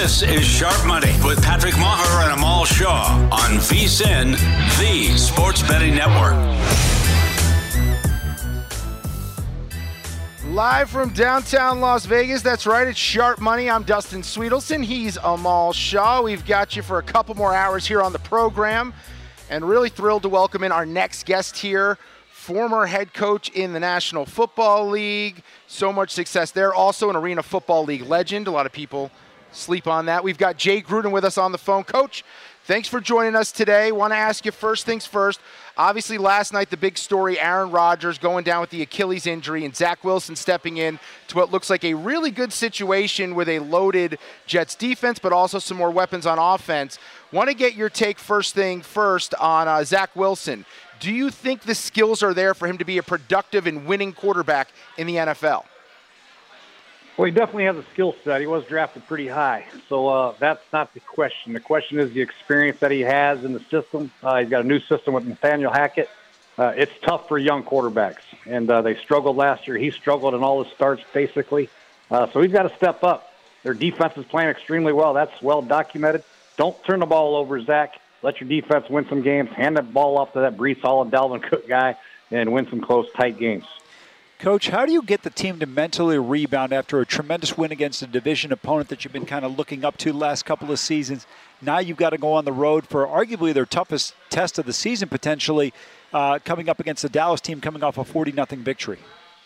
This is Sharp Money with Patrick Maher and Amal Shaw on VSiN, the Sports Betting Network. Live from downtown Las Vegas, that's right, it's Sharp Money. I'm Dustin Sweetelson, he's Amal Shaw. We've got you for a couple more hours here on the program, and really thrilled to welcome in our next guest here, former head coach in the National Football League. So much success there. Also an Arena Football League legend. A lot of people sleep on that. We've got Jay Gruden with us on the phone. Coach, thanks for joining us today. Want to ask you first things first. Obviously, last night, the big story, Aaron Rodgers going down with the Achilles injury and Zach Wilson stepping in to what looks like a really good situation with a loaded Jets defense, but also some more weapons on offense. Want to get your take first thing first on Zach Wilson. Do you think the skills are there for him to be a productive and winning quarterback in the NFL? Well, he definitely has a skill set. He was drafted pretty high. So that's not the question. The question is the experience that he has in the system. He's got a new system with Nathaniel Hackett. It's tough for young quarterbacks. And they struggled last year. He struggled in all his starts, basically. So he's got to step up. Their defense is playing extremely well. That's well documented. Don't turn the ball over, Zach. Let your defense win some games. Hand the ball off to that Breece Hall and Dalvin Cook guy and win some close, tight games. Coach, how do you get the team to mentally rebound after a tremendous win against a division opponent that you've been kind of looking up to the last couple of seasons? Now you've got to go on the road for arguably their toughest test of the season, potentially, coming up against the Dallas team coming off a 40-0 victory.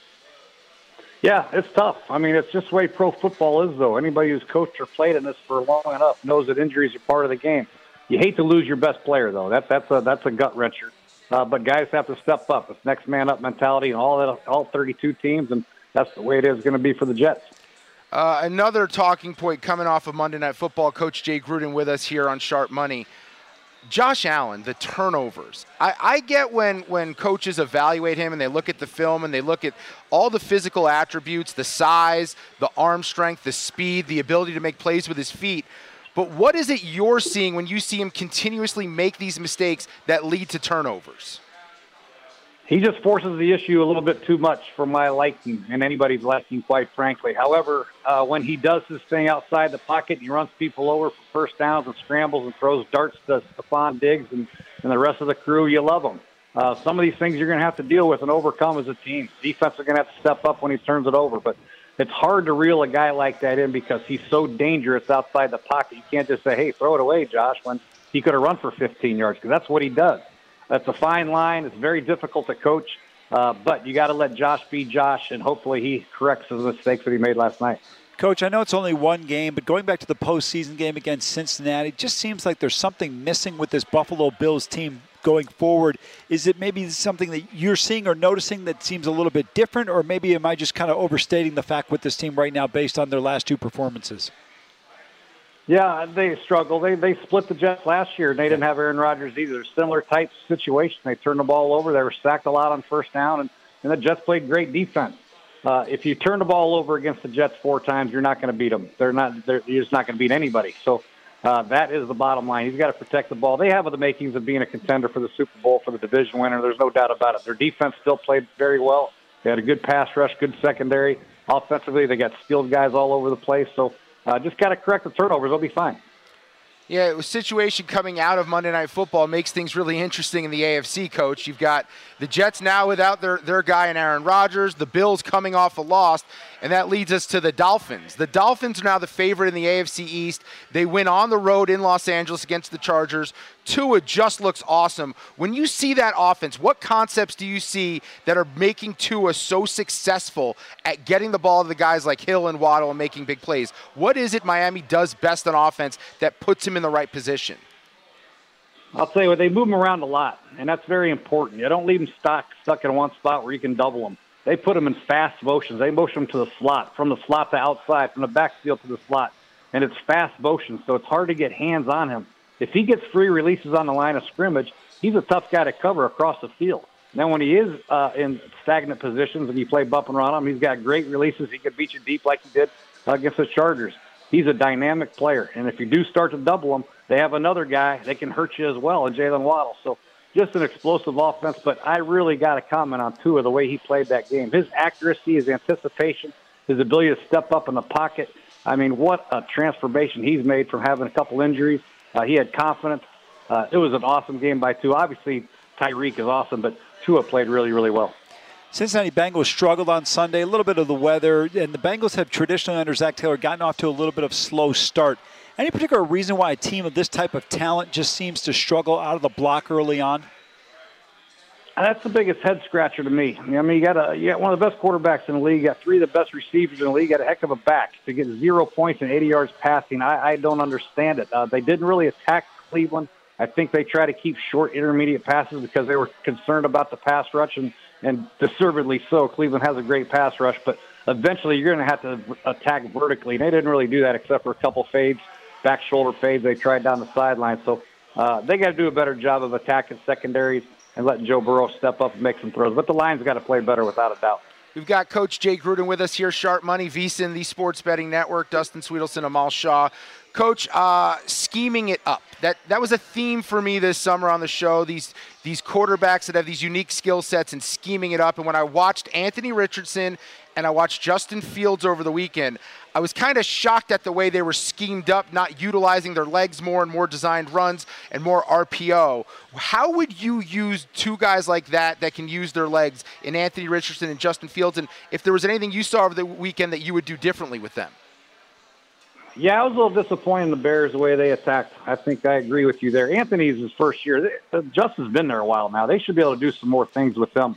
Yeah, it's tough. I mean, it's just the way pro football is, though. Anybody who's coached or played in this for long enough knows that injuries are part of the game. You hate to lose your best player, though. That's a gut-wrencher. But guys have to step up. It's next man up mentality and all 32 teams, and that's the way it is going to be for the Jets. Another talking point coming off of Monday Night Football, Coach Jay Gruden with us here on Sharp Money. Josh Allen, the turnovers. I get when coaches evaluate him and they look at the film and they look at all the physical attributes, the size, the arm strength, the speed, the ability to make plays with his feet. But what is it you're seeing when you see him continuously make these mistakes that lead to turnovers? He just forces the issue a little bit too much for my liking and anybody's liking, quite frankly. However, when he does his thing outside the pocket, he runs people over for first downs and scrambles and throws darts to Stephon Diggs and the rest of the crew, you love him. Some of these things you're going to have to deal with and overcome as a team. Defense are going to have to step up when he turns it over, but it's hard to reel a guy like that in because he's so dangerous outside the pocket. You can't just say, hey, throw it away, Josh, when he could have run for 15 yards because that's what he does. That's a fine line. It's very difficult to coach, but you got to let Josh be Josh, and hopefully he corrects the mistakes that he made last night. Coach, I know it's only one game, but going back to the postseason game against Cincinnati, it just seems like there's something missing with this Buffalo Bills team going forward. Is it maybe something that you're seeing or noticing that seems a little bit different, or maybe am I just kind of overstating the fact with this team right now based on their last two performances? Yeah, they struggle. They split the Jets last year, and they didn't have Aaron Rodgers either. Similar type situation. They turned the ball over. They were sacked a lot on first down, and the Jets played great defense. If you turn the ball over against the Jets 4 times, you're not going to beat them. You're just not going to beat anybody. So that is the bottom line. You've got to protect the ball. They have the makings of being a contender for the Super Bowl, for the division winner. There's no doubt about it. Their defense still played very well. They had a good pass rush, good secondary. Offensively, they got skilled guys all over the place. So just got to correct the turnovers. They'll be fine. Yeah, it was situation coming out of Monday Night Football makes things really interesting in the AFC, Coach. You've got the Jets now without their guy in Aaron Rodgers, the Bills coming off a loss, and that leads us to the Dolphins. The Dolphins are now the favorite in the AFC East. They win on the road in Los Angeles against the Chargers. Tua just looks awesome. When you see that offense, what concepts do you see that are making Tua so successful at getting the ball to the guys like Hill and Waddle and making big plays? What is it Miami does best on offense that puts him in the right position? I'll tell you what, they move him around a lot, and that's very important. You don't leave him stuck in one spot where you can double him. They put him in fast motions. They motion him to the slot, from the slot to outside, from the backfield to the slot, and it's fast motion, so it's hard to get hands on him. If he gets free releases on the line of scrimmage, he's a tough guy to cover across the field. Now, when he is in stagnant positions and you play bump and run on him, he's got great releases. He could beat you deep like he did against the Chargers. He's a dynamic player, and if you do start to double him, they have another guy that can hurt you as well, in Jalen Waddle. So just an explosive offense, but I really got to comment on Tua, the way he played that game. His accuracy, his anticipation, his ability to step up in the pocket. I mean, what a transformation he's made from having a couple injuries. He had confidence. It was an awesome game by Tua. Obviously, Tyreek is awesome, but Tua played really, really well. Cincinnati Bengals struggled on Sunday, a little bit of the weather, and the Bengals have traditionally under Zach Taylor gotten off to a little bit of slow start. Any particular reason why a team of this type of talent just seems to struggle out of the block early on? That's the biggest head scratcher to me. I mean, you got one of the best quarterbacks in the league. You got three of the best receivers in the league. You got a heck of a back to get 0 points and 80 yards passing. I don't understand it. They didn't really attack Cleveland. I think they try to keep short intermediate passes because they were concerned about the pass rush, and deservedly so. Cleveland has a great pass rush, but eventually you're going to have to attack vertically. They didn't really do that except for a couple fades, back shoulder fades they tried down the sideline. So they got to do a better job of attacking secondaries and letting Joe Burrow step up and make some throws. But the Lions got to play better without a doubt. We've got Coach Jay Gruden with us here, Sharp Money, VSiN, the Sports Betting Network, Dustin Sweetelson, Amal Shaw. Coach, scheming it up. That was a theme for me this summer on the show, these quarterbacks that have these unique skill sets and scheming it up. And when I watched Anthony Richardson and I watched Justin Fields over the weekend, I was kind of shocked at the way they were schemed up, not utilizing their legs more and more designed runs and more RPO. How would you use two guys like that can use their legs in Anthony Richardson and Justin Fields? And if there was anything you saw over the weekend that you would do differently with them? Yeah, I was a little disappointed in the Bears the way they attacked. I think I agree with you there. Anthony's his first year. Justin's been there a while now. They should be able to do some more things with them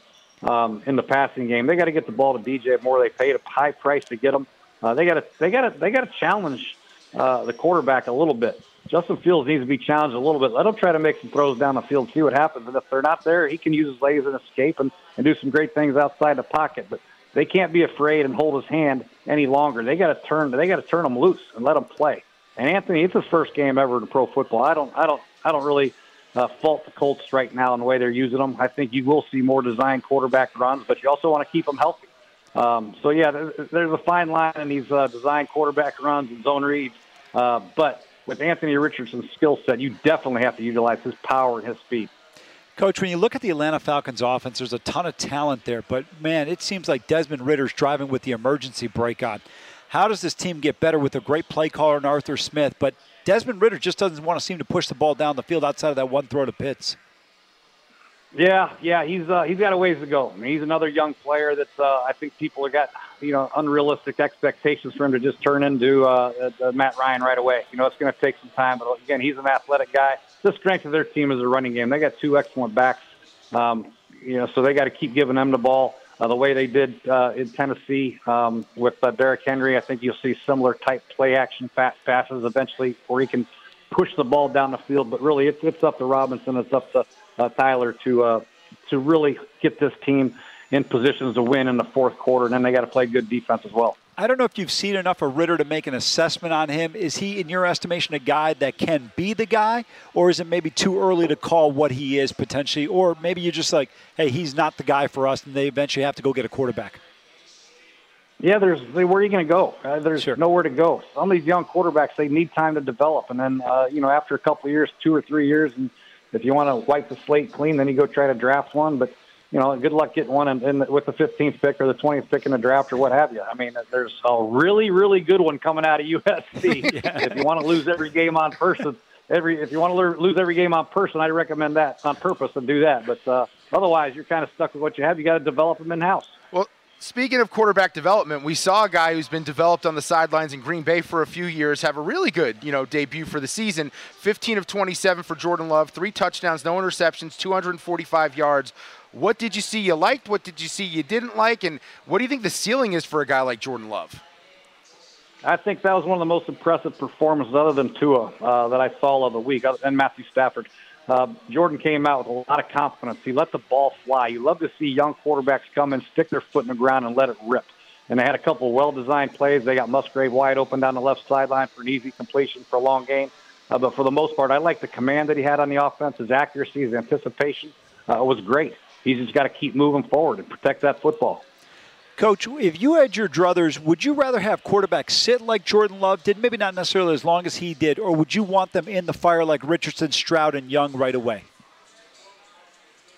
in the passing game. They got to get the ball to DJ Moore. They paid a high price to get him. They got to challenge the quarterback a little bit. Justin Fields needs to be challenged a little bit. Let him try to make some throws down the field, see what happens. And if they're not there, he can use his legs and escape and do some great things outside the pocket. But they can't be afraid and hold his hand any longer. They got to turn him loose and let him play. And Anthony, it's his first game ever in pro football. I don't really fault the Colts right now in the way they're using them. I think you will see more design quarterback runs, but you also want to keep them healthy. So yeah, there's a fine line in these design quarterback runs and zone reads. But with Anthony Richardson's skill set, you definitely have to utilize his power and his speed. Coach, when you look at the Atlanta Falcons offense, there's a ton of talent there, but man, it seems like Desmond Ritter's driving with the emergency brake on. How does this team get better with a great play caller in Arthur Smith? But Desmond Ridder just doesn't want to seem to push the ball down the field outside of that one throw to Pitts. Yeah, he's got a ways to go. I mean, he's another young player that I think people have got unrealistic expectations for him to just turn into Matt Ryan right away. It's going to take some time, but again, he's an athletic guy. The strength of their team is a running game. They got two excellent backs, so they got to keep giving them the ball the way they did in Tennessee with Derrick Henry. I think you'll see similar type play action passes eventually, where he can push the ball down the field. But really, it's up to Robinson. It's up to Tyler to really get this team in positions to win in the fourth quarter, and then they got to play good defense as well. I don't know if you've seen enough of Ridder to make an assessment on him. Is he, in your estimation, a guy that can be the guy, or is it maybe too early to call what he is potentially, or maybe you're just like, hey, he's not the guy for us, and they eventually have to go get a quarterback? Yeah, where are you going to go? There's nowhere to go. Some of these young quarterbacks, they need time to develop, and then after a couple of years, 2 or 3 years, and if you want to wipe the slate clean, then you go try to draft one. But, good luck getting one with the 15th pick or the 20th pick in the draft or what have you. I mean, there's a really, really good one coming out of USC. Yeah. If you want to lose every game on person, if you want to lose every game on person, I'd recommend that on purpose and do that. But otherwise, you're kind of stuck with what you have. You got to develop them in-house. Well, speaking of quarterback development, we saw a guy who's been developed on the sidelines in Green Bay for a few years have a really good, debut for the season. 15 of 27 for Jordan Love, 3 touchdowns, no interceptions, 245 yards. What did you see you liked? What did you see you didn't like? And what do you think the ceiling is for a guy like Jordan Love? I think that was one of the most impressive performances other than Tua that I saw of the week, and Matthew Stafford. Jordan came out with a lot of confidence. He let the ball fly. You love to see young quarterbacks come and stick their foot in the ground and let it rip. And they had a couple of well-designed plays. They got Musgrave wide open down the left sideline for an easy completion for a long gain. But for the most part, I like the command that he had on the offense. His accuracy, his anticipation was great. He's just got to keep moving forward and protect that football. Coach, if you had your druthers, would you rather have quarterbacks sit like Jordan Love did, maybe not necessarily as long as he did, or would you want them in the fire like Richardson, Stroud, and Young right away?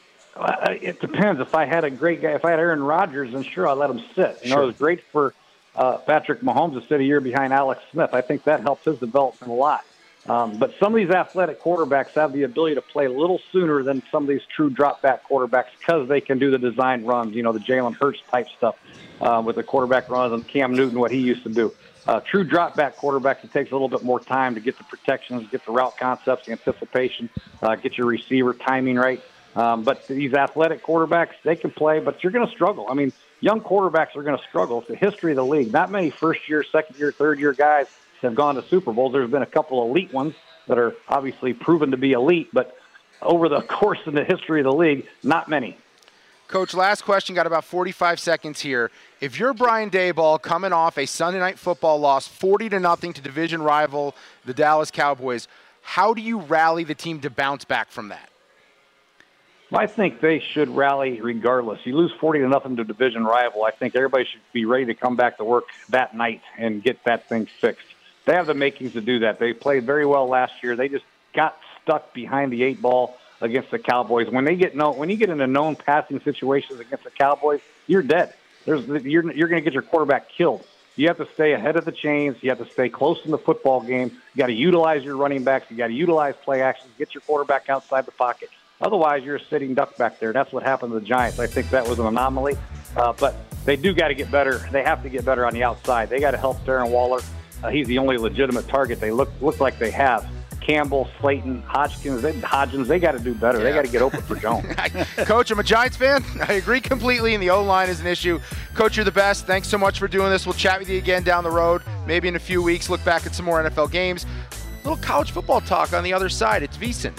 It depends. If I had a great guy, if I had Aaron Rodgers, then sure, I'd let him sit. It was great for Patrick Mahomes is sitting a year behind Alex Smith. I think that helps his development a lot. But some of these athletic quarterbacks have the ability to play a little sooner than some of these true drop-back quarterbacks because they can do the design runs, the Jalen Hurts type stuff with the quarterback runs and Cam Newton, what he used to do. True drop-back quarterbacks, it takes a little bit more time to get the protections, get the route concepts, the anticipation, get your receiver timing right. But these athletic quarterbacks, they can play, but you're going to struggle. I mean, young quarterbacks are going to struggle. It's the history of the league. Not many first-year, second-year, third-year guys have gone to Super Bowls. There's been a couple elite ones that are obviously proven to be elite, but over the course of the history of the league, not many. Coach, last question, got about 45 seconds here. If you're Brian Daboll coming off a Sunday Night Football loss 40-0 to division rival, the Dallas Cowboys, how do you rally the team to bounce back from that? I think they should rally regardless. You lose 40-0 to division rival, I think everybody should be ready to come back to work that night and get that thing fixed. They have the makings to do that. They played very well last year. They just got stuck behind the 8 ball against the Cowboys. When you get into known passing situations against the Cowboys, you're dead. You're going to get your quarterback killed. You have to stay ahead of the chains. You have to stay close in the football game. You got to utilize your running backs. You got to utilize play actions. Get your quarterback outside the pocket. Otherwise, you're a sitting duck back there. That's what happened to the Giants. I think that was an anomaly. But they do got to get better. They have to get better on the outside. They got to help Darren Waller. He's the only legitimate target they look like they have. Campbell, Slayton, Hodgins, they got to do better. Yeah. They got to get open for Jones. Coach, I'm a Giants fan. I agree completely, and the O-line is an issue. Coach, you're the best. Thanks so much for doing this. We'll chat with you again down the road, maybe in a few weeks, look back at some more NFL games. A little college football talk on the other side. It's VSiN.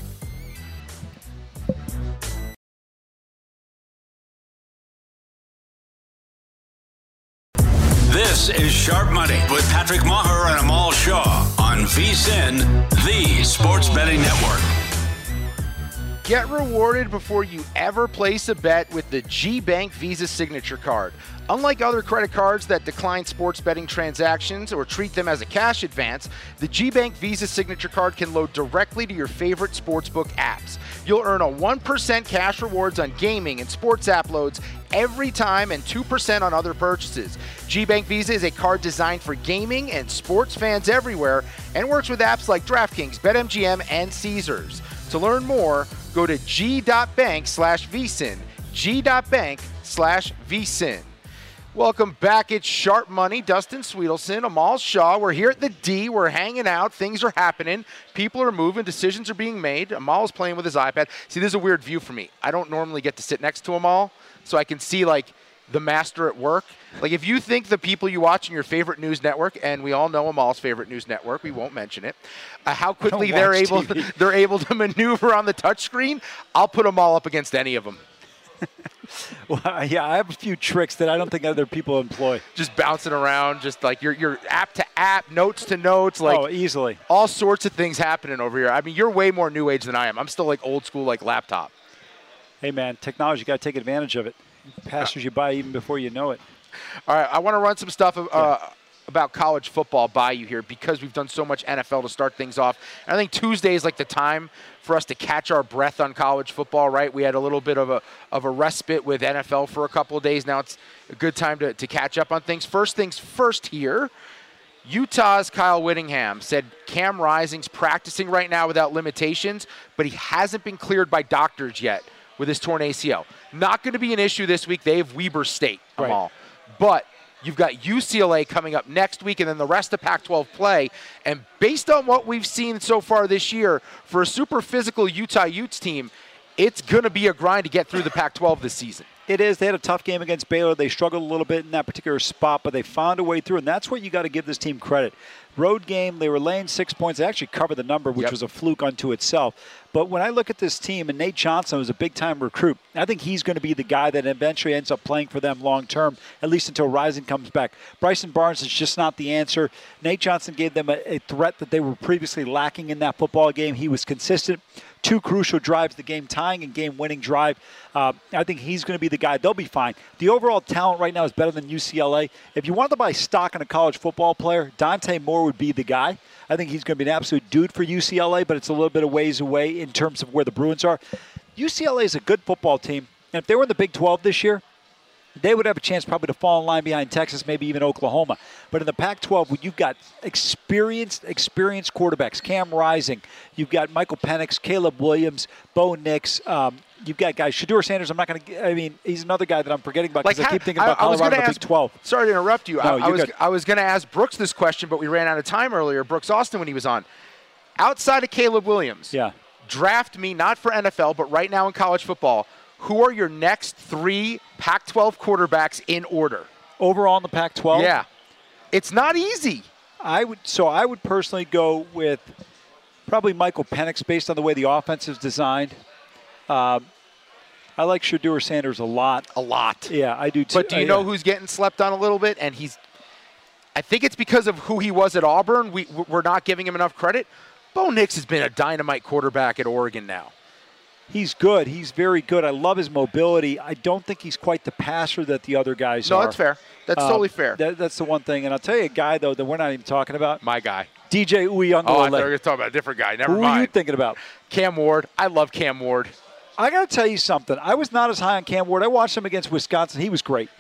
This is Sharp Money with Patrick Maher and Amal Shaw on VSiN, the Sports Betting Network. Get rewarded before you ever place a bet with the GBank Visa Signature Card. Unlike other credit cards that decline sports betting transactions or treat them as a cash advance, the GBank Visa Signature Card can load directly to your favorite sportsbook apps. You'll earn a 1% cash rewards on gaming and sports app loads every time and 2% on other purchases. GBank Visa is a card designed for gaming and sports fans everywhere and works with apps like DraftKings, BetMGM, and Caesars. To learn more, go to g.bank/VSiN, g.bank/VSiN. Welcome back. It's Sharp Money. Dustin Sweetelson, Amal Shaw. We're here at the D. We're hanging out. Things are happening. People are moving. Decisions are being made. Amal's playing with his iPad. See, this is a weird view for me. I don't normally get to sit next to Amal, so I can see, like, the master at work. Like, if you think the people you watch in your favorite news network, and we all know Amal's favorite news network, we won't mention it, how quickly they're able to maneuver on the touchscreen, I'll put Amal up against any of them. Well, yeah, I have a few tricks that I don't think other people employ. Just bouncing around, just like you're app to app, notes to notes, like easily. All sorts of things happening over here. I mean, you're way more new age than I am. I'm still like old school, like laptop. Hey man, technology, you got to take advantage of it. It passes you by even before you know it. All right, I want to run some stuff about college football by you here because we've done so much NFL to start things off. And I think Tuesday is like the time for us to catch our breath on college football, right? We had a little bit of a respite with NFL for a couple of days. Now it's a good time to catch up on things. First things first here, Utah's Kyle Whittingham said Cam Rising's practicing right now without limitations, but he hasn't been cleared by doctors yet with his torn ACL. Not going to be an issue this week. They have Weber State, Amal. But you've got UCLA coming up next week and then the rest of Pac-12 play. And based on what we've seen so far this year, for a super physical Utah Utes team, it's going to be a grind to get through the Pac-12 this season. It is. They had a tough game against Baylor. They struggled a little bit in that particular spot, but they found a way through, and that's what you got to give this team credit. Road game, they were laying 6 points. They actually covered the number, which was a fluke unto itself. But when I look at this team, and Nate Johnson was a big-time recruit, I think he's going to be the guy that eventually ends up playing for them long-term, at least until Rising comes back. Bryson Barnes is just not the answer. Nate Johnson gave them a threat that they were previously lacking in that football game. He was consistent. 2 crucial drives, the game-tying and game-winning drive. I think he's going to be the guy. They'll be fine. The overall talent right now is better than UCLA. If you wanted to buy stock in a college football player, Dante Moore would be the guy. I think he's going to be an absolute dude for UCLA, but it's a little bit of ways away in terms of where the Bruins are. UCLA is a good football team, and if they were in the Big 12 this year, they would have a chance probably to fall in line behind Texas, maybe even Oklahoma. But in the Pac-12, when you've got experienced quarterbacks, Cam Rising, you've got Michael Penix, Caleb Williams, Bo Nix, you've got guys, Shedeur Sanders, he's another guy that I'm forgetting about because I keep thinking about Colorado in the Big 12. Sorry to interrupt you. No, I was going to ask Brooks this question, but we ran out of time earlier. Brooks Austin when he was on. Outside of Caleb Williams, draft me, not for NFL, but right now in college football, who are your next 3 Pac-12 quarterbacks in order? Overall in the Pac-12? Yeah. It's not easy. I would personally go with probably Michael Penix based on the way the offense is designed. I like Shedeur Sanders a lot. A lot. Yeah, I do too. But do you know who's getting slept on a little bit? And I think it's because of who he was at Auburn. We're not giving him enough credit. Bo Nix has been a dynamite quarterback at Oregon now. He's good. He's very good. I love his mobility. I don't think he's quite the passer that the other guys are. No, that's fair. That's totally fair. That's the one thing. And I'll tell you a guy, though, that we're not even talking about. My guy. DJ Uiagalelei. Oh, I thought you were going to talk about a different guy. Never mind. Who are you thinking about? Cam Ward. I love Cam Ward. I got to tell you something. I was not as high on Cam Ward. I watched him against Wisconsin. He was great.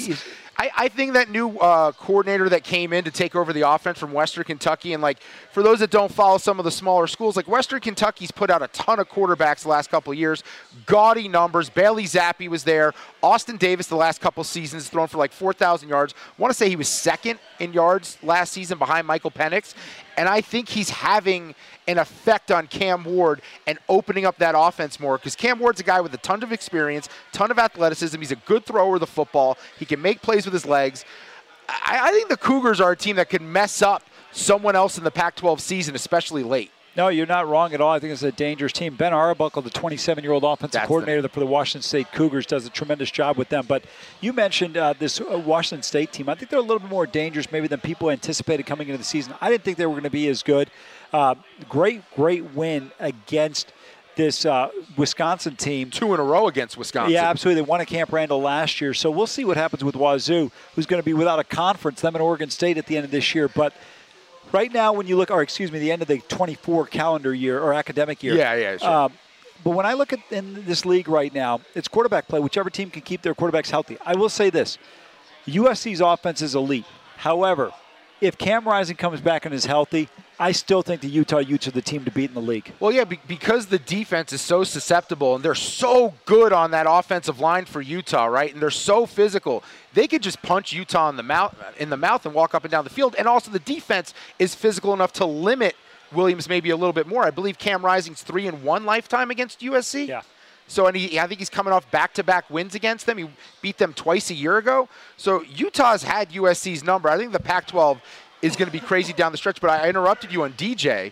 I think that new coordinator that came in to take over the offense from Western Kentucky, and for those that don't follow some of the smaller schools, Western Kentucky's put out a ton of quarterbacks the last couple of years, gaudy numbers. Bailey Zappi was there. Austin Davis the last couple seasons thrown for 4,000 yards. I want to say he was second in yards last season behind Michael Penix, and I think he's having an effect on Cam Ward and opening up that offense more because Cam Ward's a guy with a ton of experience, ton of athleticism. He's a good thrower of the football. He can make plays with his legs. I think the Cougars are a team that could mess up someone else in the Pac-12 season, especially late. No, you're not wrong at all. I think it's a dangerous team. Ben Arbuckle, the 27-year-old offensive coordinator for the Washington State Cougars, does a tremendous job with them. But you mentioned this Washington State team. I think they're a little bit more dangerous maybe than people anticipated coming into the season. I didn't think they were going to be as good. Great win against this Wisconsin team. 2 in a row against Wisconsin. Yeah, absolutely. They won at Camp Randall last year. So we'll see what happens with Wazoo, who's going to be without a conference, them and Oregon State at the end of this year. But right now, when you look, the end of the 24 calendar year or academic year. Yeah, sure. But when I look at in this league right now, it's quarterback play. Whichever team can keep their quarterbacks healthy. I will say this. USC's offense is elite. However, if Cam Rising comes back and is healthy, I still think the Utah Utes are the team to beat in the league. Well, yeah, because the defense is so susceptible and they're so good on that offensive line for Utah, right? And they're so physical. They could just punch Utah in the mouth and walk up and down the field. And also the defense is physical enough to limit Williams maybe a little bit more. I believe Cam Rising's 3-1 lifetime against USC. Yeah. So, I think he's coming off back-to-back wins against them. He beat them twice a year ago. So Utah's had USC's number. I think the Pac-12 is going to be crazy down the stretch, but I interrupted you on DJ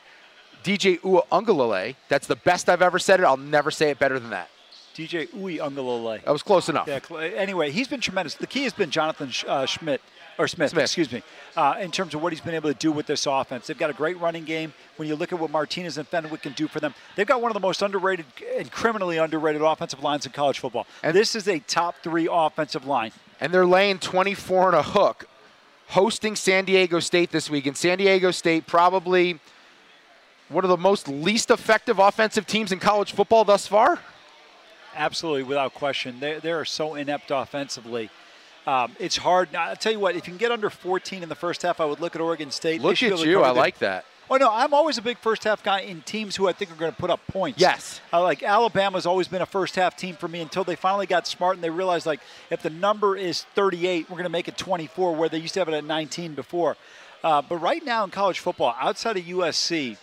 Uiagalelei. That's the best I've ever said it. I'll never say it better than that. DJ Uiagalelei. That was close enough. Yeah, anyway, he's been tremendous. The key has been Jonathan Smith, excuse me, in terms of what he's been able to do with this offense. They've got a great running game. When you look at what Martinez and Fenwick can do for them, they've got one of the most underrated and criminally underrated offensive lines in college football. And this is a top 3 offensive line. And they're laying 24 and a hook, hosting San Diego State this week. And San Diego State probably one of the most least effective offensive teams in college football thus far. Absolutely, without question. They are so inept offensively. It's hard. Now, I'll tell you what, if you can get under 14 in the first half, I would look at Oregon State. Look at you. I like that. Oh, no, I'm always a big first-half guy in teams who I think are going to put up points. Yes. Like Alabama's always been a first-half team for me until they finally got smart and they realized, if the number is 38, we're going to make it 24, where they used to have it at 19 before. But right now in college football, outside of USC,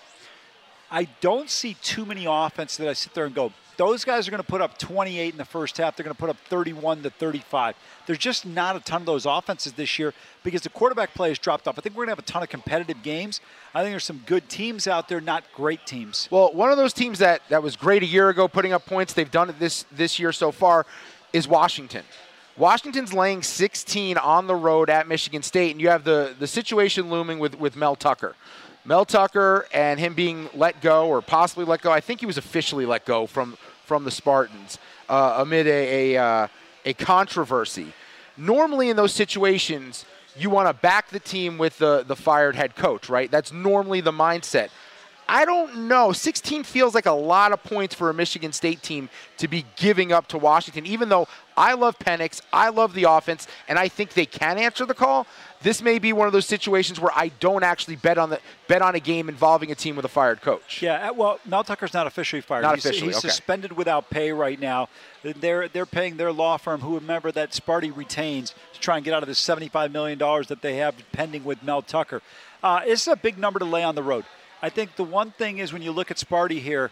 I don't see too many offenses that I sit there and go, those guys are going to put up 28 in the first half. They're going to put up 31 to 35. There's just not a ton of those offenses this year because the quarterback play has dropped off. I think we're going to have a ton of competitive games. I think there's some good teams out there, not great teams. Well, one of those teams that was great a year ago putting up points, they've done it this year so far, is Washington. Washington's laying 16 on the road at Michigan State, and you have the situation looming with Mel Tucker. Mel Tucker and him being let go or possibly let go. I think he was officially let go from the Spartans amid a controversy. Normally in those situations, you want to back the team with the fired head coach, right? That's normally the mindset. I don't know. 16 feels like a lot of points for a Michigan State team to be giving up to Washington, even though I love Penix, I love the offense, and I think they can answer the call. This may be one of those situations where I don't actually bet on a game involving a team with a fired coach. Yeah, well, Mel Tucker's not officially fired. He's okay. suspended without pay right now. They're paying their law firm, whomever that Sparty retains, to try and get out of the $75 million that they have pending with Mel Tucker. It's a big number to lay on the road. I think the one thing is when you look at Sparty here,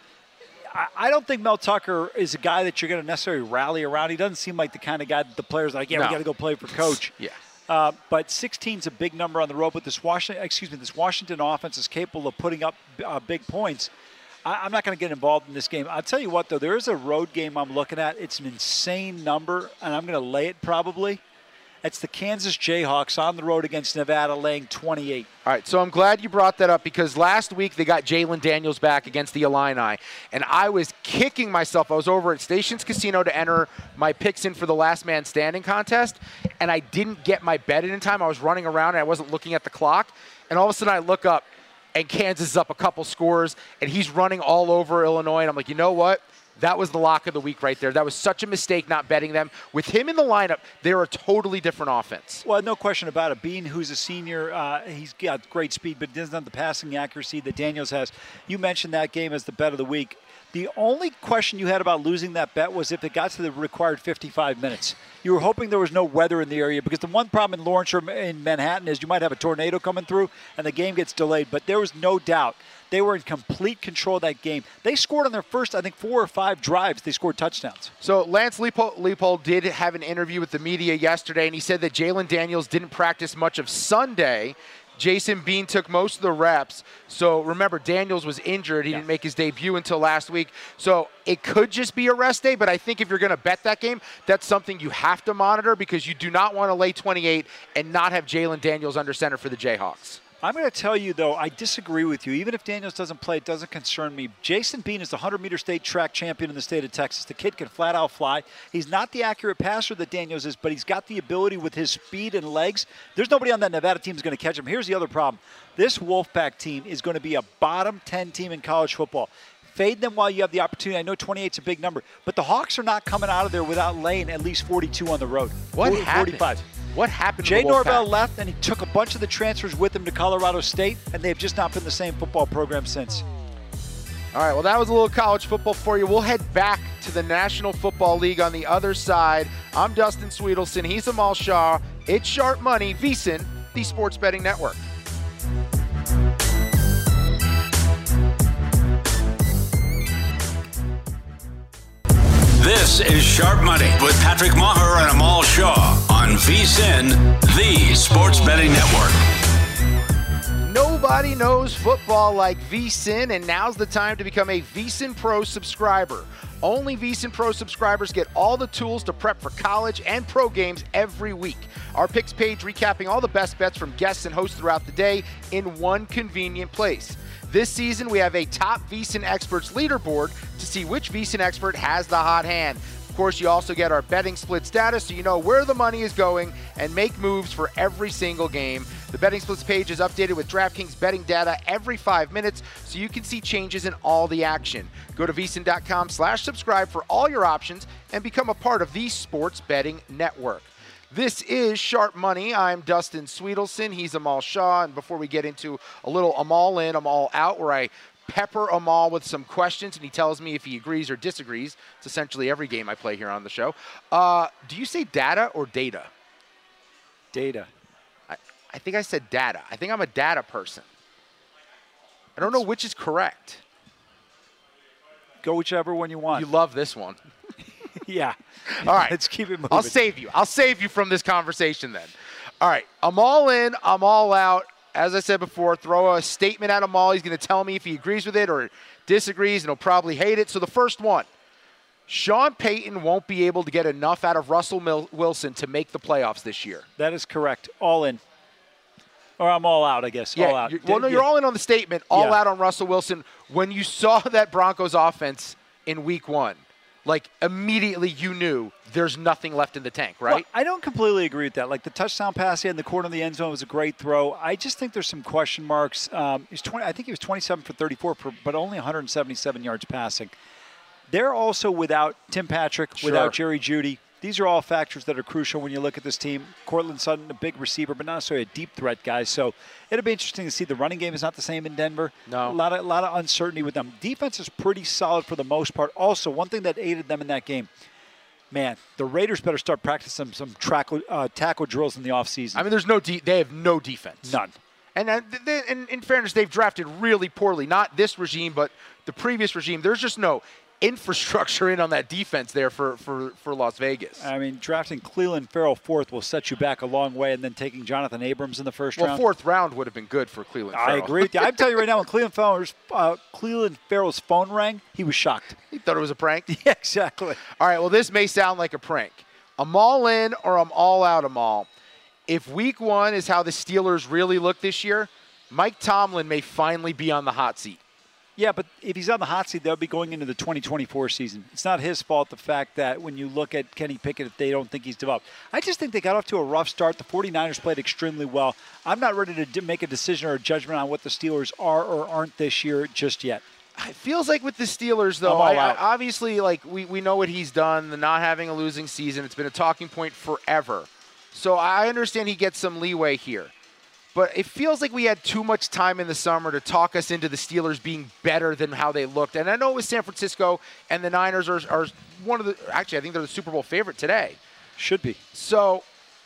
I don't think Mel Tucker is a guy that you're going to necessarily rally around. He doesn't seem like the kind of guy that the players are like, we got to go play for coach. Yeah. But 16 is a big number on the road. But this Washington offense is capable of putting up big points. I'm not going to get involved in this game. I'll tell you what, though, there is a road game I'm looking at. It's an insane number, and I'm going to lay it probably. It's the Kansas Jayhawks on the road against Nevada, laying 28. All right, so I'm glad you brought that up because last week they got Jalen Daniels back against the Illini, and I was kicking myself. I was over at Stations Casino to enter my picks in for the last man standing contest, and I didn't get my bet in time. I was running around, and I wasn't looking at the clock, and all of a sudden I look up, and Kansas is up a couple scores, and he's running all over Illinois, and I'm like, you know what? That was the lock of the week right there. That was such a mistake not betting them. With him in the lineup, they're a totally different offense. Well, no question about it. Bean, who's a senior, he's got great speed, but doesn't have the passing accuracy that Daniels has. You mentioned that game as the bet of the week. The only question you had about losing that bet was if it got to the required 55 minutes. You were hoping there was no weather in the area because the one problem in Lawrence or in Manhattan is you might have a tornado coming through and the game gets delayed. But there was no doubt they were in complete control of that game. They scored on their first, I think, 4 or 5 drives. They scored touchdowns. So Lance Leipold did have an interview with the media yesterday, and he said that Jalen Daniels didn't practice much of Sunday. Jason Bean took most of the reps. So remember, Daniels was injured. He didn't make his debut until last week. So it could just be a rest day, but I think if you're going to bet that game, that's something you have to monitor because you do not want to lay 28 and not have Jalen Daniels under center for the Jayhawks. I'm going to tell you, though, I disagree with you. Even if Daniels doesn't play, it doesn't concern me. Jason Bean is the 100-meter state track champion in the state of Texas. The kid can flat-out fly. He's not the accurate passer that Daniels is, but he's got the ability with his speed and legs. There's nobody on that Nevada team who's going to catch him. Here's the other problem. This Wolfpack team is going to be a bottom 10 team in college football. Fade them while you have the opportunity. I know 28's a big number, but the Hawks are not coming out of there without laying at least 42 on the road. What happened? 45. What happened to Jay the Wolfpack? Norvell left, and he took a bunch of the transfers with him to Colorado State, and they've just not been the same football program since. All right, well, that was a little college football for you. We'll head back to the National Football League on the other side. I'm Dustin Sweetelson. He's Amal Shaw. It's Sharp Money, VSiN, the Sports Betting Network. This is Sharp Money with Patrick Maher and Amal Shaw on VSiN, the Sports Betting Network. Nobody knows football like VSiN, and now's the time to become a VSiN Pro subscriber. Only VSiN Pro subscribers get all the tools to prep for college and pro games every week. Our picks page recapping all the best bets from guests and hosts throughout the day in one convenient place. This season, we have a top VSiN experts leaderboard to see which VSiN expert has the hot hand. Of course, you also get our betting splits data so you know where the money is going and make moves for every single game. The betting splits page is updated with DraftKings betting data every 5 minutes so you can see changes in all the action. Go to VSiN.com/subscribe for all your options and become a part of the Sports Betting Network. This is Sharp Money. I'm Dustin Sweetelson. He's Amal Shaw. And before we get into a little Amal in, Amal out, where I pepper Amal with some questions and he tells me if he agrees or disagrees. It's essentially every game I play here on the show. Do you say data or data? Data. I think I said data. I think I'm a data person. I don't know which is correct. Go whichever one you want. You love this one. Yeah. All right. Let's keep it moving. I'll save you from this conversation then. All right. I'm all in. I'm all out. As I said before, throw a statement at Amal. He's going to tell me if he agrees with it or disagrees, and he'll probably hate it. So the first one, Sean Payton won't be able to get enough out of Russell Wilson to make the playoffs this year. That is correct. All in. Or I'm all out, I guess. Yeah, all out. You're all in on the statement, all out on Russell Wilson. When you saw that Broncos offense in week 1, like immediately you knew there's nothing left in the tank, right? Well, I don't completely agree with that. Like the touchdown pass in the corner of the end zone was a great throw. I just think there's some question marks. I think he was 27 for 34, but only 177 yards passing. They're also without Tim Patrick, without Jerry Jeudy. These are all factors that are crucial when you look at this team. Cortland Sutton, a big receiver, but not necessarily a deep threat guy. So it'll be interesting to see. The running game is not the same in Denver. No. A lot of uncertainty with them. Defense is pretty solid for the most part. Also, one thing that aided them in that game, man, the Raiders better start practicing some tackle drills in the offseason. I mean, they have no defense. None. And in fairness, they've drafted really poorly. Not this regime, but the previous regime. There's just no infrastructure in on that defense there for Las Vegas. I mean, drafting Clelin Ferrell fourth will set you back a long way, and then taking Jonathan Abrams in the first round. Well, fourth round would have been good for Clelin Ferrell. I agree with you. I'm telling you right now, when Clelin Ferrell's phone rang, he was shocked. He thought it was a prank? Yeah, exactly. All right, well, this may sound like a prank. I'm all in or I'm all out, Amal. If week 1 is how the Steelers really look this year, Mike Tomlin may finally be on the hot seat. Yeah, but if he's on the hot seat, they'll be going into the 2024 season. It's not his fault, the fact that when you look at Kenny Pickett, if they don't think he's developed. I just think they got off to a rough start. The 49ers played extremely well. I'm not ready to make a decision or a judgment on what the Steelers are or aren't this year just yet. It feels like with the Steelers, though, obviously, like we know what he's done, the not having a losing season. It's been a talking point forever. So I understand he gets some leeway here. But it feels like we had too much time in the summer to talk us into the Steelers being better than how they looked. And I know it was San Francisco, and the Niners are one of the – actually, I think they're the Super Bowl favorite today. Should be. So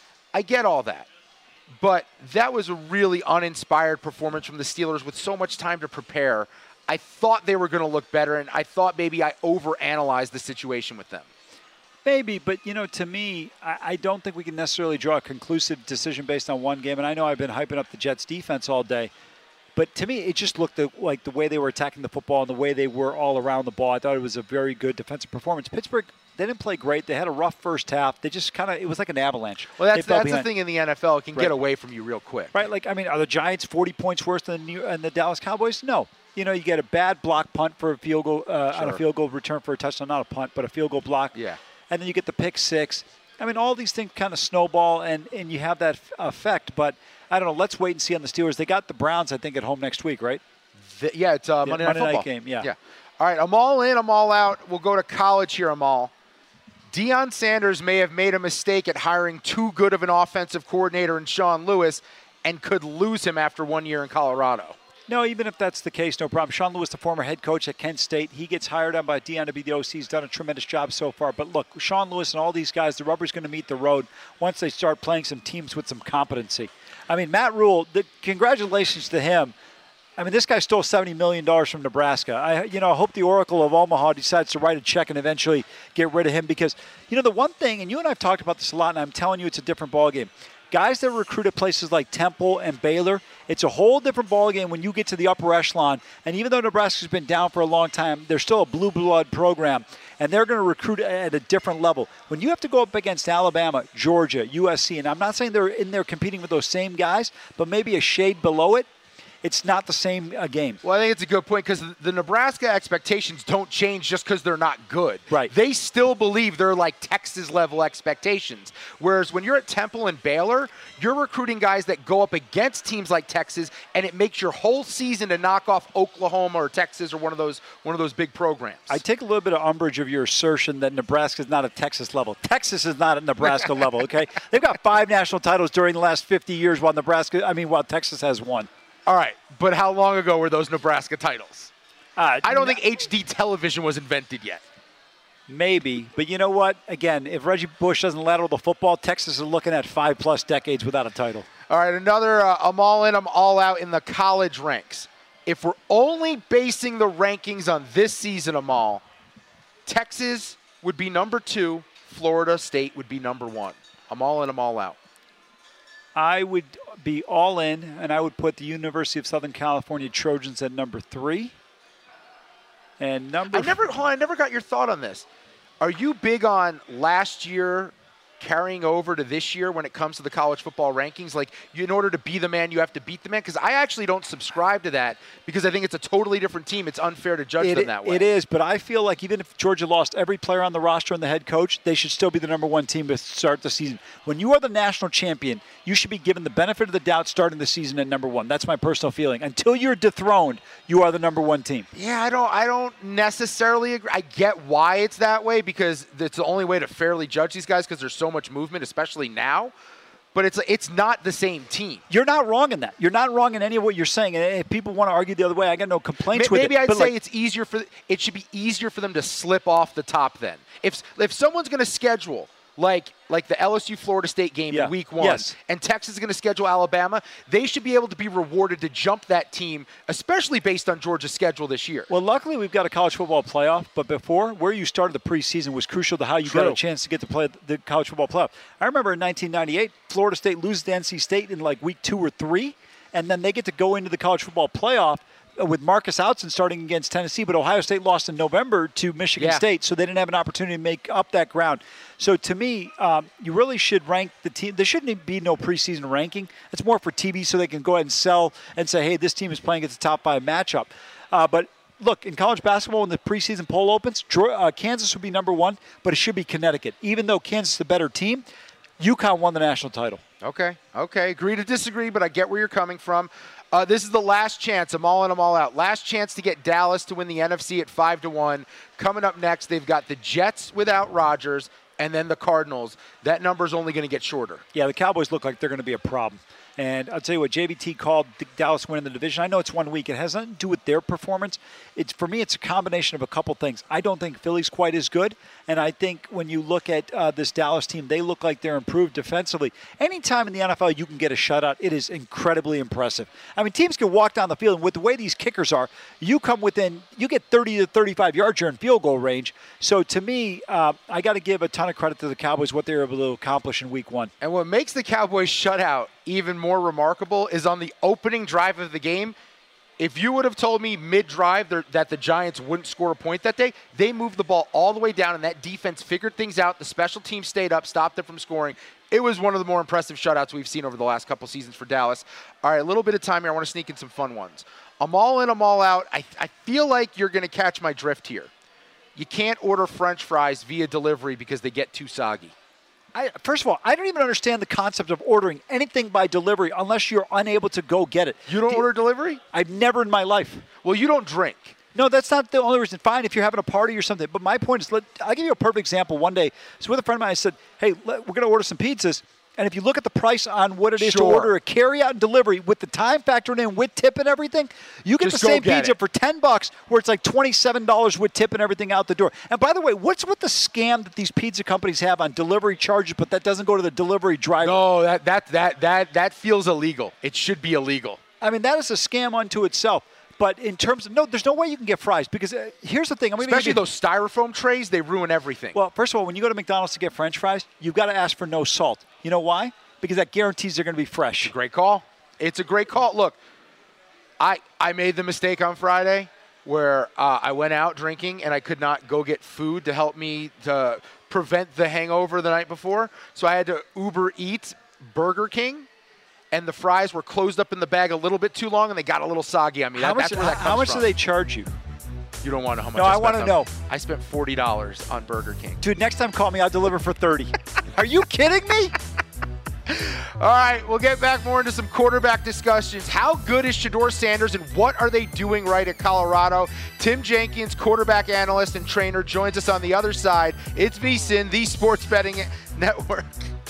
I get all that. But that was a really uninspired performance from the Steelers with so much time to prepare. I thought they were going to look better, and I thought maybe I overanalyzed the situation with them. Maybe, but, to me, I don't think we can necessarily draw a conclusive decision based on one game. And I know I've been hyping up the Jets' defense all day. But to me, it just looked like the way they were attacking the football and the way they were all around the ball. I thought it was a very good defensive performance. Pittsburgh, they didn't play great. They had a rough first half. They just it was like an avalanche. Well, that's the thing in the NFL. It can get away from you real quick. Right, are the Giants 40 points worse than the Dallas Cowboys? No. You get a bad block punt for a field goal, on a field goal return for a touchdown, not a punt, but a field goal block. Yeah. And then you get the pick six. I mean, all these things kind of snowball, and you have that effect. But I don't know. Let's wait and see on the Steelers. They got the Browns, I think, at home next week, right? It's Monday Night Football. Game, yeah. All right, I'm all in, I'm all out. We'll go to college here, Amal. Deion Sanders may have made a mistake at hiring too good of an offensive coordinator in Sean Lewis and could lose him after 1 year in Colorado. No, even if that's the case, no problem. Sean Lewis, the former head coach at Kent State, he gets hired on by Deion to be the OC. He's done a tremendous job so far. But look, Sean Lewis and all these guys, the rubber's going to meet the road once they start playing some teams with some competency. I mean, Matt Rule, congratulations to him. I mean, this guy stole $70 million from Nebraska. I hope the Oracle of Omaha decides to write a check and eventually get rid of him because, the one thing, and you and I have talked about this a lot, and I'm telling you it's a different ballgame. Guys that recruit at places like Temple and Baylor, it's a whole different ballgame when you get to the upper echelon. And even though Nebraska's been down for a long time, they're still a blue blood program, and they're going to recruit at a different level. When you have to go up against Alabama, Georgia, USC, and I'm not saying they're in there competing with those same guys, but maybe a shade below it, it's not the same game. Well, I think it's a good point because the Nebraska expectations don't change just because they're not good. Right. They still believe they're like Texas-level expectations. Whereas when you're at Temple and Baylor, you're recruiting guys that go up against teams like Texas, and it makes your whole season to knock off Oklahoma or Texas or one of those big programs. I take a little bit of umbrage of your assertion that Nebraska is not at Texas level. Texas is not at Nebraska level, okay? They've got 5 national titles during the last 50 years while Texas has 1. All right, but how long ago were those Nebraska titles? I don't think HD television was invented yet. Maybe, but you know what? Again, if Reggie Bush doesn't lateral the football, Texas is looking at 5+ decades without a title. All right, another I'm all in, I'm all out in the college ranks. If we're only basing the rankings on this season, Amal, Texas would be number 2, Florida State would be number 1. I'm all in, I'm all out. I would be all in, and I would put the University of Southern California Trojans at number 3. And I never got your thought on this. Are you big on last year carrying over to this year when it comes to the college football rankings? Like, in order to be the man, you have to beat the man? Because I actually don't subscribe to that because I think it's a totally different team. It's unfair to judge them that way. It is, but I feel like even if Georgia lost every player on the roster and the head coach, they should still be the number one team to start the season. When you are the national champion, you should be given the benefit of the doubt starting the season at number one. That's my personal feeling. Until you're dethroned, you are the number one team. Yeah, I don't necessarily agree. I get why it's that way because it's the only way to fairly judge these guys because there's so much movement, especially now. But it's not the same team. You're not wrong in that. You're not wrong in any of what you're saying. And if people want to argue the other way, I got no complaints with it. Maybe I'd say it should be easier for them to slip off the top then. If someone's going to schedule like the LSU Florida State game in week 1, and Texas is going to schedule Alabama, they should be able to be rewarded to jump that team, especially based on Georgia's schedule this year. Well, luckily we've got a college football playoff, but before, where you started the preseason was crucial to how you got a chance to get to play the college football playoff. I remember in 1998, Florida State loses to NC State in like week 2 or 3, and then they get to go into the college football playoff with Marcus Outzen starting against Tennessee, but Ohio State lost in November to Michigan State, so they didn't have an opportunity to make up that ground. So to me, you really should rank the team. There shouldn't be no preseason ranking. It's more for TV so they can go ahead and sell and say, hey, this team is playing at the top 5 matchup. But look, in college basketball, when the preseason poll opens, Kansas would be number 1, but it should be Connecticut. Even though Kansas is the better team, UConn won the national title. Okay. Agree to disagree, but I get where you're coming from. This is the last chance. I'm all in, I'm all out. Last chance to get Dallas to win the NFC at 5-1. Coming up next, they've got the Jets without Rodgers and then the Cardinals. That number's only going to get shorter. Yeah, the Cowboys look like they're going to be a problem. And I'll tell you what, JVT called Dallas winning the division. I know it's 1 week. It has nothing to do with their performance. For me, it's a combination of a couple things. I don't think Philly's quite as good. And I think when you look at this Dallas team, they look like they're improved defensively. Anytime in the NFL you can get a shutout, it is incredibly impressive. I mean, teams can walk down the field, and with the way these kickers are, you get 30 to 35 yards, you're in field goal range. So to me, I got to give a ton of credit to the Cowboys, what they were able to accomplish in week 1. And what makes the Cowboys shutout even more remarkable is on the opening drive of the game. If you would have told me mid-drive that the Giants wouldn't score a point that day, they moved the ball all the way down, and that defense figured things out. The special team stayed up, stopped them from scoring. It was one of the more impressive shutouts we've seen over the last couple seasons for Dallas. All right, a little bit of time here. I want to sneak in some fun ones. I'm all in, I'm all out. I feel like you're going to catch my drift here. You can't order French fries via delivery because they get too soggy. First of all, I don't even understand the concept of ordering anything by delivery unless you're unable to go get it. You don't order delivery? I've never in my life. Well, you don't drink. No, that's not the only reason. Fine if you're having a party or something. But my point is, I'll give you a perfect example. One day, I was with a friend of mine. I said, hey, we're going to order some pizzas. And if you look at the price on what it is to order a carry-out and delivery with the time factored in with tip and everything, you get the same pizza for $10 where it's like $27 with tip and everything out the door. And by the way, what's with the scam that these pizza companies have on delivery charges, but that doesn't go to the delivery driver? No, that feels illegal. It should be illegal. I mean, that is a scam unto itself. But in terms of, there's no way you can get fries because here's the thing. Especially those styrofoam trays, they ruin everything. Well, first of all, when you go to McDonald's to get French fries, you've got to ask for no salt. You know why? Because that guarantees they're going to be fresh. Great call. It's a great call. Look, I made the mistake on Friday where I went out drinking and I could not go get food to help me to prevent the hangover the night before. So I had to Uber Eats Burger King. And the fries were closed up in the bag a little bit too long, and they got a little soggy on me. That's where that comes from. How much do they charge you? You don't want to know how much I want to know. I spent $40 on Burger King. Dude, next time call me. I'll deliver for $30. Are you kidding me? All right, we'll get back more into some quarterback discussions. How good is Shedeur Sanders, and what are they doing right at Colorado? Tim Jenkins, quarterback analyst and trainer, joins us on the other side. It's VSiN, the Sports Betting Network.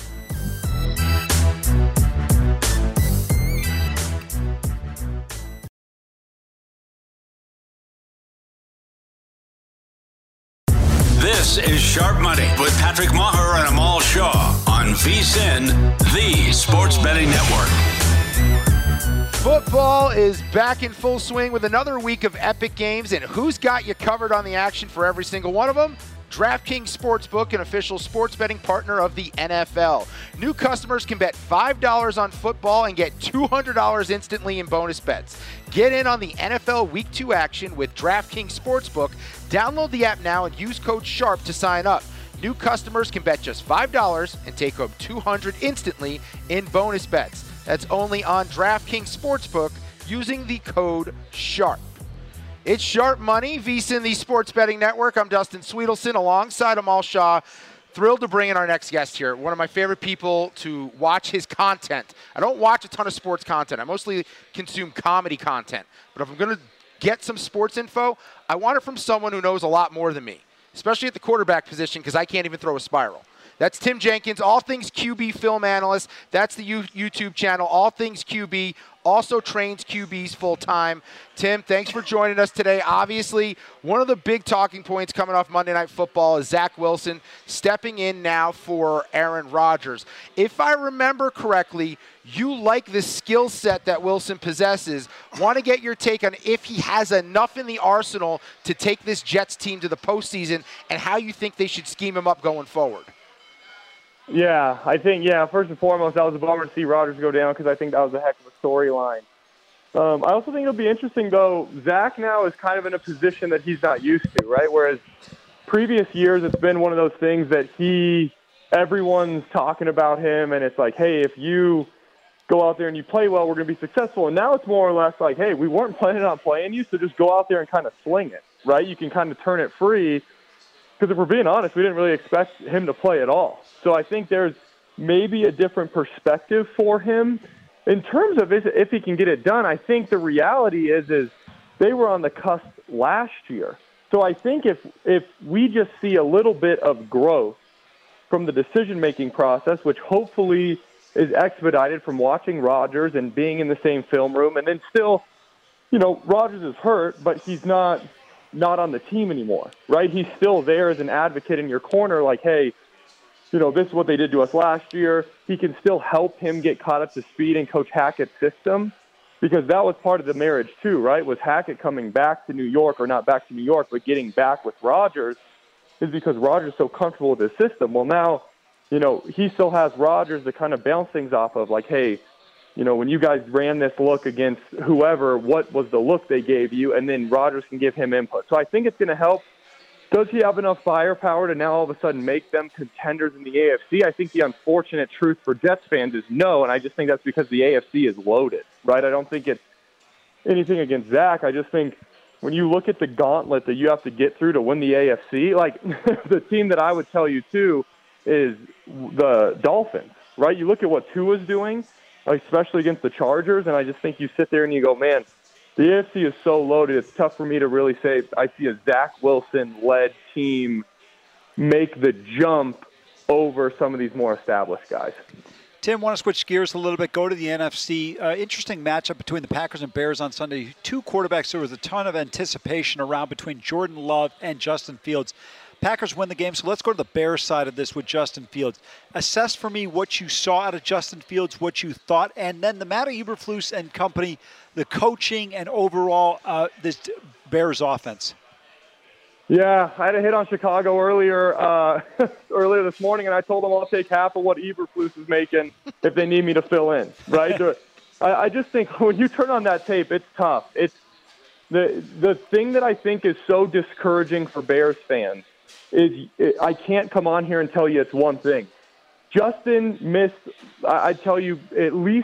This is Sharp Money with Patrick Maher and Amal Shaw on VSiN, the Sports Betting Network. Football is back in full swing with another week of epic games, and who's got you covered on the action for every single one of them? DraftKings Sportsbook, an official sports betting partner of the NFL. New customers can bet $5 on football and get $200 instantly in bonus bets. Get in on the NFL Week 2 action with DraftKings Sportsbook. Download the app now and use code SHARP to sign up. New customers can bet just $5 and take home $200 instantly in bonus bets. That's only on DraftKings Sportsbook using the code SHARP. It's Sharp Money, VSiN, the Sports Betting Network. I'm Dustin Sweetelson alongside Amal Shaw. Thrilled to bring in our next guest here. One of my favorite people to watch his content. I don't watch a ton of sports content. I mostly consume comedy content. But if I'm going to get some sports info, I want it from someone who knows a lot more than me, especially at the quarterback position, because I can't even throw a spiral. That's Tim Jenkins, All Things QB film analyst. That's the YouTube channel, All Things QB. Also trains QBs full-time. Tim, thanks for joining us today. Obviously, one of the big talking points coming off Monday Night Football is Zach Wilson stepping in now for Aaron Rodgers. If I remember correctly, you like the skill set that Wilson possesses. Want to get your take on if he has enough in the arsenal to take this Jets team to the postseason and how you think they should scheme him up going forward. Yeah, I think, first and foremost, that was a bummer to see Rodgers go down because I think that was a heck of a storyline. I also think it'll be interesting, though. Zach now is kind of in a position that he's not used to, right? Whereas previous years, it's been one of those things that everyone's talking about him, and it's like, hey, if you go out there and you play well, we're going to be successful. And now it's more or less like, hey, we weren't planning on playing you, so just go out there and kind of sling it, right? You can kind of turn it free. Because if we're being honest, we didn't really expect him to play at all. So I think there's maybe a different perspective for him. In terms of if he can get it done, I think the reality is they were on the cusp last year. So I think if we just see a little bit of growth from the decision-making process, which hopefully is expedited from watching Rodgers and being in the same film room, and then still, Rodgers is hurt, but he's not on the team anymore, right? He's still there as an advocate in your corner, like, hey, this is what they did to us last year. He can still help him get caught up to speed in Coach Hackett's system, because that was part of the marriage too, right? Was Hackett coming back to New York, or not back to New York, but getting back with Rodgers, is because Rodgers is so comfortable with his system. Well, now, he still has Rodgers to kind of bounce things off of, like, hey, when you guys ran this look against whoever, what was the look they gave you? And then Rodgers can give him input. So I think it's going to help. Does he have enough firepower to now all of a sudden make them contenders in the AFC? I think the unfortunate truth for Jets fans is no, and I just think that's because the AFC is loaded, right? I don't think it's anything against Zach. I just think when you look at the gauntlet that you have to get through to win the AFC, like the team that I would tell you too is the Dolphins, right? You look at what Tua's doing, especially against the Chargers, and I just think you sit there and you go, man, the AFC is so loaded, it's tough for me to really say I see a Zach Wilson-led team make the jump over some of these more established guys. Tim, want to switch gears a little bit, go to the NFC. Interesting matchup between the Packers and Bears on Sunday. Two quarterbacks there was a ton of anticipation around between Jordan Love and Justin Fields. Packers win the game, so let's go to the Bears side of this with Justin Fields. Assess for me what you saw out of Justin Fields, what you thought, and then the Matt Eberflus and company, the coaching and overall this Bears offense. Yeah, I had a hit on Chicago earlier this morning, and I told them I'll take half of what Eberflus is making if they need me to fill in, right? I just think when you turn on that tape, it's tough. It's the thing that I think is so discouraging for Bears fans is I can't come on here and tell you it's one thing. Justin missed, I'd tell you, at least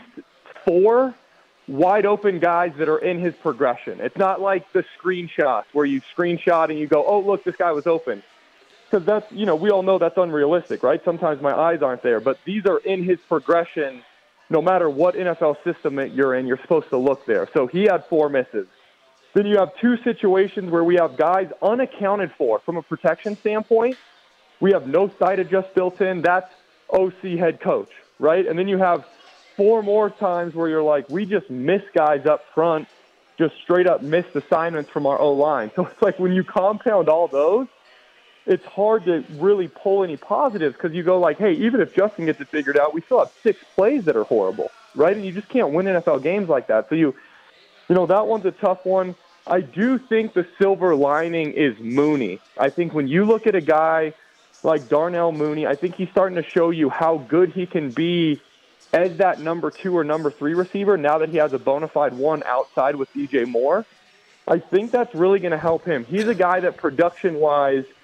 4 wide open guys that are in his progression. It's not like the screenshots where you screenshot and you go, oh, look, this guy was open. Because that's, we all know that's unrealistic, right? Sometimes my eyes aren't there. But these are in his progression. No matter what NFL system that you're in, you're supposed to look there. So he had 4 misses. Then you have 2 situations where we have guys unaccounted for from a protection standpoint. We have no side adjust built in. That's OC head coach, right? And then you have 4 more times where you're like, we just miss guys up front, just straight up missed assignments from our O-line. So it's like when you compound all those, it's hard to really pull any positives because you go like, hey, even if Justin gets it figured out, we still have 6 plays that are horrible, right? And you just can't win NFL games like that. So that one's a tough one. I do think the silver lining is Mooney. I think when you look at a guy like Darnell Mooney, I think he's starting to show you how good he can be as that number 2 or number 3 receiver now that he has a bona fide one outside with DJ Moore. I think that's really going to help him. He's a guy that production-wise,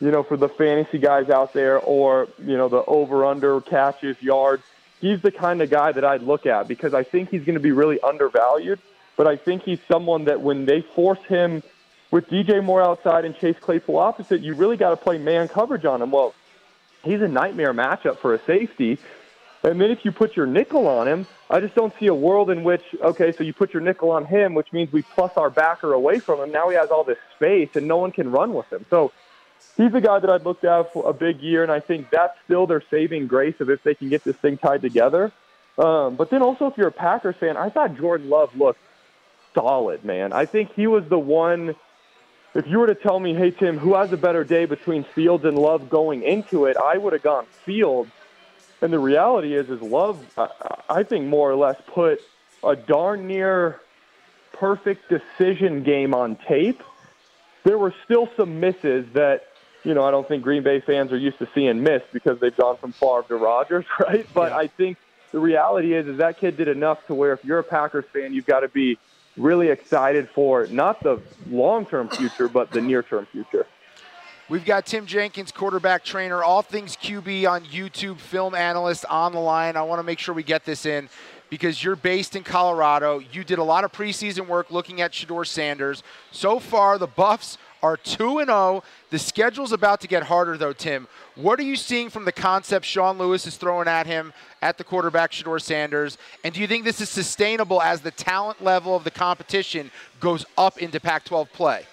for the fantasy guys out there, or, the over-under catches, yards. He's the kind of guy that I'd look at because I think he's going to be really undervalued, but I think he's someone that when they force him with DJ Moore outside and Chase Claypool opposite, you really got to play man coverage on him. Well, he's a nightmare matchup for a safety. And then if you put your nickel on him, I just don't see a world in which, okay, so you put your nickel on him, which means we plus our backer away from him. Now he has all this space, and no one can run with him. So he's a guy that I'd looked at for a big year, and I think that's still their saving grace of if they can get this thing tied together. But then also if you're a Packers fan, I thought Jordan Love looked solid, man. I think he was the one. If you were to tell me, hey, Tim, who has a better day between Fields and Love going into it, I would have gone Fields. And the reality is Love, I think, more or less put a darn near perfect decision game on tape. There were still some misses that, I don't think Green Bay fans are used to seeing missed because they've gone from Favre to Rodgers, right? But yeah. I think the reality is that kid did enough to where if you're a Packers fan, you've got to be really excited for not the long-term future, but the near-term future. We've got Tim Jenkins, quarterback trainer, all things QB on YouTube, film analyst on the line. I want to make sure we get this in because you're based in Colorado. You did a lot of preseason work looking at Shedeur Sanders. So far, the Buffs are 2-0. The schedule's about to get harder, though, Tim. What are you seeing from the concept Sean Lewis is throwing at him at the quarterback, Shedeur Sanders? And do you think this is sustainable as the talent level of the competition goes up into Pac-12 play?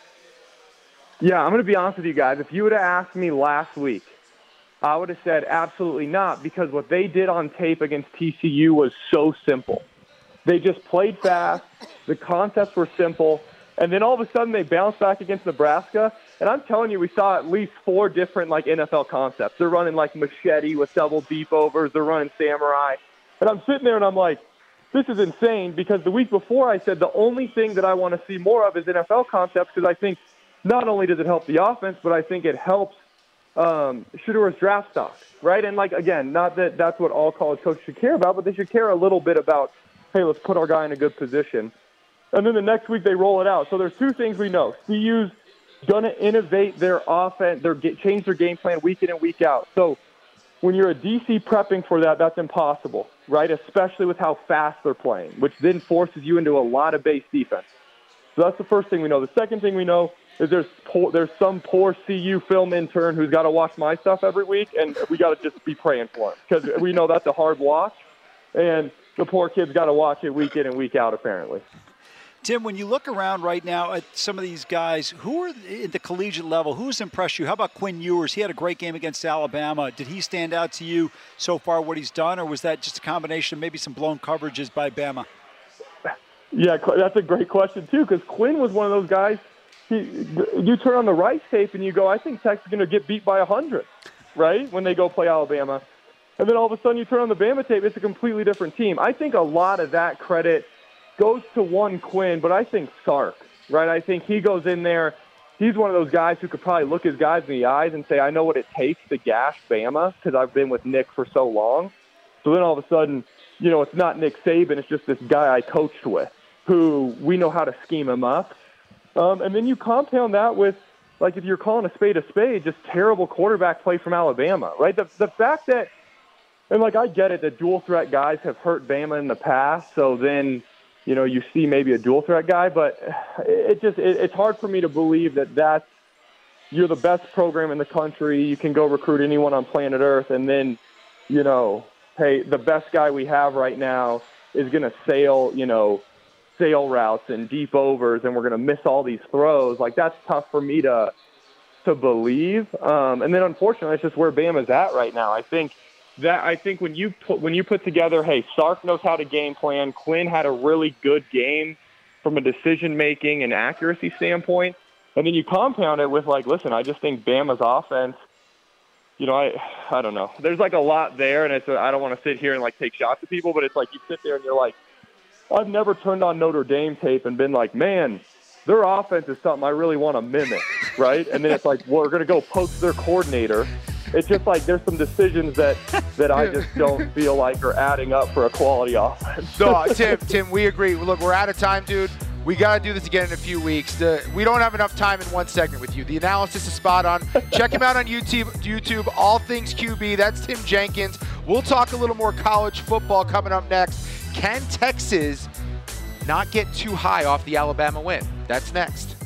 Yeah, I'm going to be honest with you guys. If you would have asked me last week, I would have said absolutely not, because what they did on tape against TCU was so simple. They just played fast. The concepts were simple. And then all of a sudden they bounced back against Nebraska. And I'm telling you, we saw at least 4 different NFL concepts. They're running machete with double deep overs. They're running samurai. And I'm sitting there and I'm like, this is insane, because the week before I said the only thing that I want to see more of is NFL concepts, because I think not only does it help the offense, but I think it helps Shedeur's draft stock, right? And, again, not that that's what all college coaches should care about, but they should care a little bit about, hey, let's put our guy in a good position. And then the next week they roll it out. So there's 2 things we know. CU's going to innovate their offense, change their game plan week in and week out. So when you're a DC prepping for that, that's impossible, right? Especially with how fast they're playing, which then forces you into a lot of base defense. So that's the first thing we know. The second thing we know is there's some poor CU film intern who's got to watch my stuff every week, and we got to just be praying for him, because we know that's a hard watch, and the poor kid's got to watch it week in and week out, apparently. Tim, when you look around right now at some of these guys, who are at the collegiate level, who's impressed you? How about Quinn Ewers? He had a great game against Alabama. Did he stand out to you so far, what he's done, or was that just a combination of maybe some blown coverages by Bama? Yeah, that's a great question, too, because Quinn was one of those guys. You turn on the Rice tape and you go, I think Tech's going to get beat by 100, right, when they go play Alabama. And then all of a sudden you turn on the Bama tape, it's a completely different team. I think a lot of that credit goes to one Quinn, but I think Sark, right? I think he goes in there. He's one of those guys who could probably look his guys in the eyes and say, I know what it takes to gash Bama, because I've been with Nick for so long. So then all of a sudden, it's not Nick Saban, it's just this guy I coached with who we know how to scheme him up. And then you compound that with, if you're calling a spade, just terrible quarterback play from Alabama, right? The fact that, and I get it, that dual threat guys have hurt Bama in the past, so then, you see maybe a dual threat guy, but it's hard for me to believe that you're the best program in the country, you can go recruit anyone on planet Earth, and then, hey, the best guy we have right now is going to sail routes and deep overs, and we're going to miss all these throws. That's tough for me to believe. And then unfortunately, it's just where Bama's at right now. I think when you put together, hey, Sark knows how to game plan. Quinn had a really good game from a decision making and accuracy standpoint, and then you compound it with listen, I just think Bama's offense. I don't know. There's a lot there, and I don't want to sit here and take shots at people, but it's you sit there and you're like, I've never turned on Notre Dame tape and been like, man, their offense is something I really want to mimic, right? And then it's we're going to go poach their coordinator. It's just there's some decisions that I just don't feel are adding up for a quality offense. No, Tim, we agree. Look, we're out of time, dude. We got to do this again in a few weeks. We don't have enough time in one segment with you. The analysis is spot on. Check him out on YouTube, All Things QB. That's Tim Jenkins. We'll talk a little more college football coming up next. Can Texas not get too high off the Alabama win? That's next.